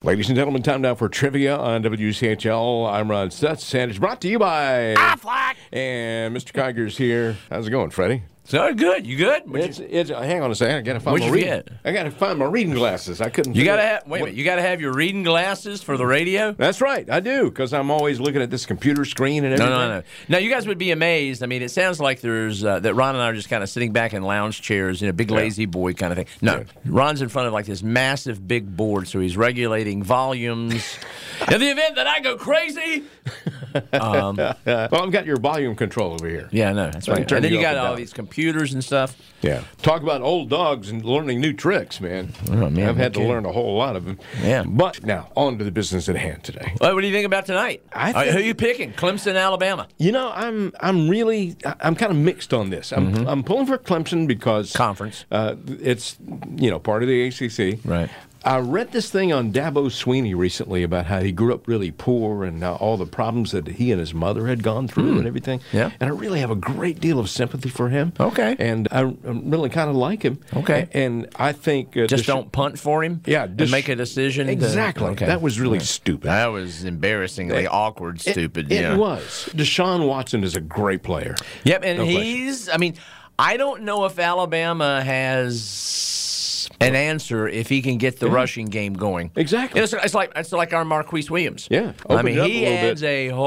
Ladies and gentlemen, time now for trivia on WCHL. I'm Ron Stutz, and it's brought to you by Aflac. And Mr. Kiger's here. How's it going, Freddie? So good. You good? Hang on a second. I gotta find What'd my you reading. forget? I gotta find my reading glasses. I couldn't. You gotta have. Wait a minute. You gotta have your reading glasses for the radio. That's right. I do, because I'm always looking at this computer screen and everything. No. Now you guys would be amazed. I mean, it sounds like there's that Ron and I are just kind of sitting back in lounge chairs, big lazy boy kind of thing. No, Ron's in front of like this massive big board, so he's regulating volumes. In the event that I go crazy. Well, I've got your volume control over here. Yeah, I know. That's right. And then you got all these computers and stuff. Yeah. Talk about old dogs and learning new tricks, man. Oh, man. I've had to learn a whole lot of them. Yeah. But now, on to the business at hand today. Well, what do you think about tonight? Who are you picking? Clemson, Alabama. You know, I'm kind of mixed on this. I'm pulling for Clemson because conference. It's part of the ACC. Right. I read this thing on Dabo Sweeney recently about how he grew up really poor and all the problems that he and his mother had gone through and everything. Yeah. And I really have a great deal of sympathy for him. Okay. And I really kind of like him. Okay. And I think... just don't punt for him? Yeah. And make a decision? Exactly. Okay. That was really stupid. That was embarrassingly awkward, stupid. It was. Deshaun Watson is a great player. Yep, and I don't know if Alabama has an answer if he can get the rushing game going. Exactly. It's like our Marquise Williams. Yeah. He adds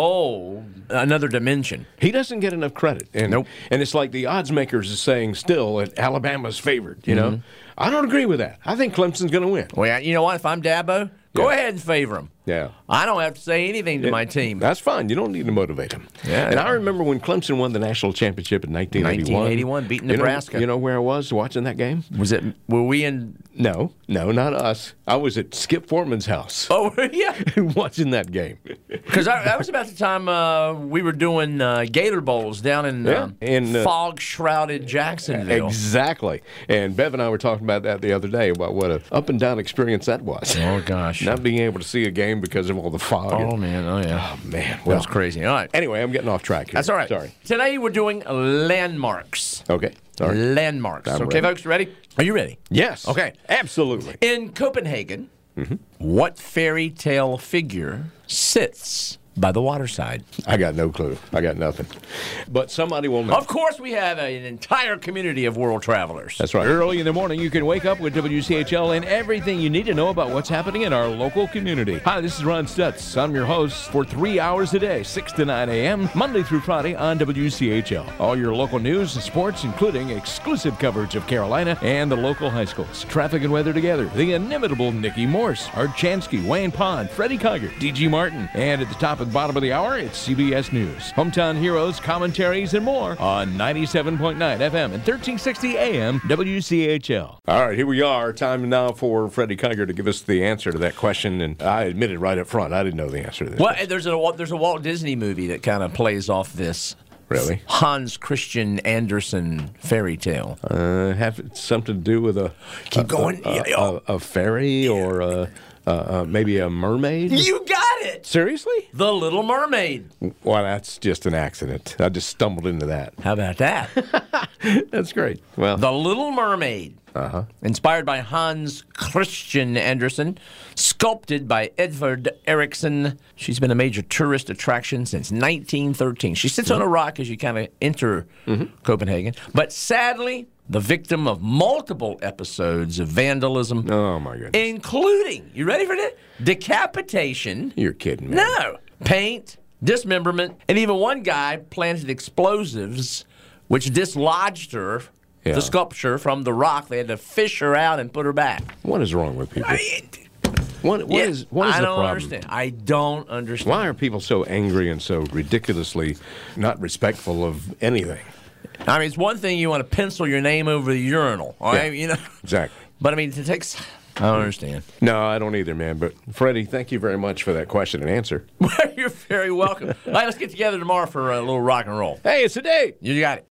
another dimension. He doesn't get enough credit. And, nope. And it's like the odds makers is saying still that Alabama's favored, you know? I don't agree with that. I think Clemson's going to win. Well, you know what? If I'm Dabo, go ahead and favor him. Yeah. I don't have to say anything to my team. That's fine. You don't need to motivate him. Yeah. And I remember when Clemson won the national championship in 1981. 1981, beating Nebraska. You know where I was watching that game? Were we in? No, not us. I was at Skip Foreman's house. Oh, yeah. Watching that game. Because that was about the time we were doing Gator Bowls down in fog-shrouded Jacksonville. Exactly. And Bev and I were talking about that the other day, about what an up-and-down experience that was. Oh, gosh. Not being able to see a game because of all the fog. Oh, man. Oh, yeah. Oh, man. Well, that's crazy. All right. Anyway, I'm getting off track here. That's all right. Sorry. Today we're doing landmarks. Okay. Sorry. Landmarks. I'm okay, ready. folks, ready? Are you ready? Yes. Okay. Absolutely. In Copenhagen, what fairy tale figure sits by the waterside? I got no clue. I got nothing. But somebody will know. Of course, we have an entire community of world travelers. That's right. Early in the morning, you can wake up with WCHL and everything you need to know about what's happening in our local community. Hi, this is Ron Stutz. I'm your host for 3 hours a day, 6 to 9 a.m., Monday through Friday on WCHL. All your local news and sports, including exclusive coverage of Carolina and the local high schools. Traffic and weather together. The inimitable Nikki Morse, Art Chansky, Wayne Pond, Freddie Kiger, D.G. Martin. And at the top and bottom of the hour, it's CBS News. Hometown heroes, commentaries, and more on 97.9 FM and 1360 AM WCHL. All right, here we are. Time now for Freddie Kiger to give us the answer to that question. And I admitted right up front, I didn't know the answer to this. Well, there's a Walt Disney movie that kind of plays off this. Really? Hans Christian Andersen fairy tale. Have something to do with a fairy or maybe a mermaid? You got it! Seriously? The Little Mermaid. Well, that's just an accident. I just stumbled into that. How about that? That's great. Well, The Little Mermaid. Inspired by Hans Christian Andersen, sculpted by Edvard Eriksson. She's been a major tourist attraction since 1913. She sits on a rock as you kind of enter Copenhagen, but sadly, the victim of multiple episodes of vandalism. Oh, my goodness. Including, you ready for this? Decapitation. You're kidding me. No. Paint, dismemberment, and even one guy planted explosives which dislodged her, the sculpture, from the rock. They had to fish her out and put her back. What is wrong with people? What is the problem? I don't understand. I don't understand. Why are people so angry and so ridiculously not respectful of anything? I mean, it's one thing you want to pencil your name over the urinal, all right? Yeah, exactly. But I mean, it takes. I don't understand. No, I don't either, man. But Freddie, thank you very much for that question and answer. Well, you're very welcome. All right, let's get together tomorrow for a little rock and roll. Hey, it's a date. You got it.